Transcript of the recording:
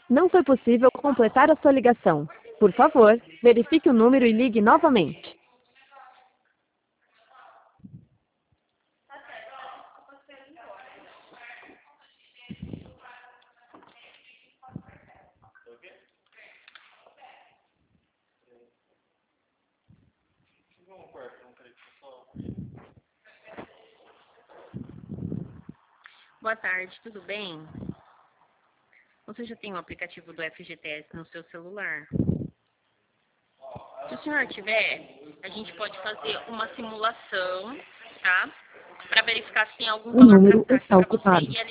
Não foi possível completar a sua ligação. Por favor, verifique o número e ligue novamente. Boa tarde, tudo bem? Você já tem o aplicativo do FGTS no seu celular? Se o senhor tiver, a gente pode fazer uma simulação, tá? Para verificar se tem algum O valor número para taxa está para você ocupado. e